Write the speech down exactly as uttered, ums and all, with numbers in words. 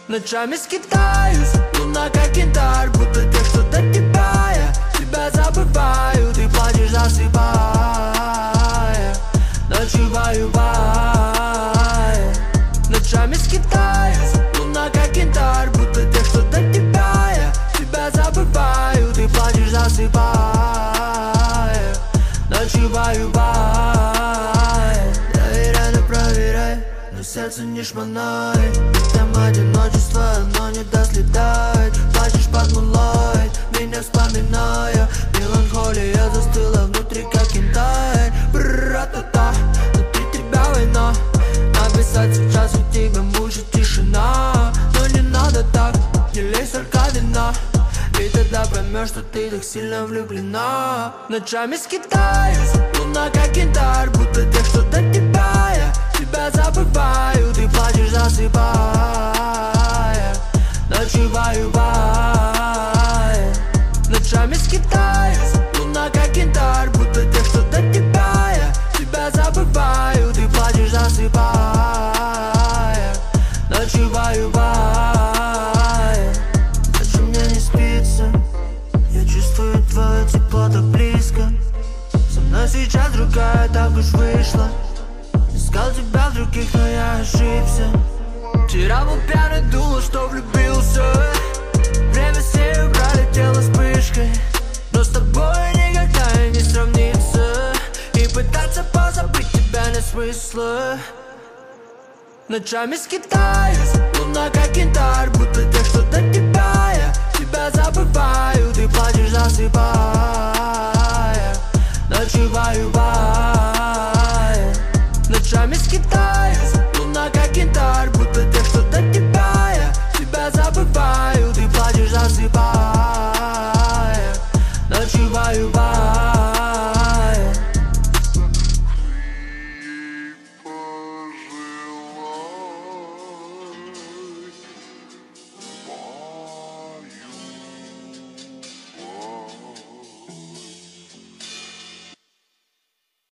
Ночами скитаюсь, луна как янтарь, будто тех, что до тебя я тебя забываю, ты плачешь, засыпая, ночеваю бай. Ночами скитаюсь, луна как янтарь, будто тех, что до тебя я тебя забываю, ты плачешь, засыпая, ночеваю бай. Доверяй, но проверяй, но сердце не шмонай. Там одиночество, оно не даст летать. Плачешь под мулой, меня вспоминая. Меланхолия застыла внутри, как янтарь. Бра-та-та, внутри тебя война. Написать сейчас у тебя мучит тишина. Но не надо так, не лезь, только вина. И тогда поймешь, что ты так сильно влюблена. Ночами скитаюсь, луна как янтарь, будто тех, что до тебя я тебя забываю, ты плачешь, засыпая, ночеваю бай. Ночами скитаюсь, луна как янтарь, будто тех, что до тебя я тебя забываю, ты плачешь, засыпая, ночеваю бай. Ночью мне не спится, я чувствую твое тепло так близко. Со мной сейчас другая, так уж вышла. Искал тебя в других, но я ошибся. Вчера был пьяный, думал, что влюбился. Время с нею пролетело вспышкой, но с тобой никогда и не сравнится. И пытаться позабыть тебя нет смысла. Ночами скитаюсь, луна как янтарь, будто тех, что до тебя я тебя забываю, ты плачешь, засыпая, ночеваю бай. Ночами скитаюсь, луна как янтарь, будто тех, что до тебя я тебя забываю, ты плачешь, засыпая, ночеваю бай.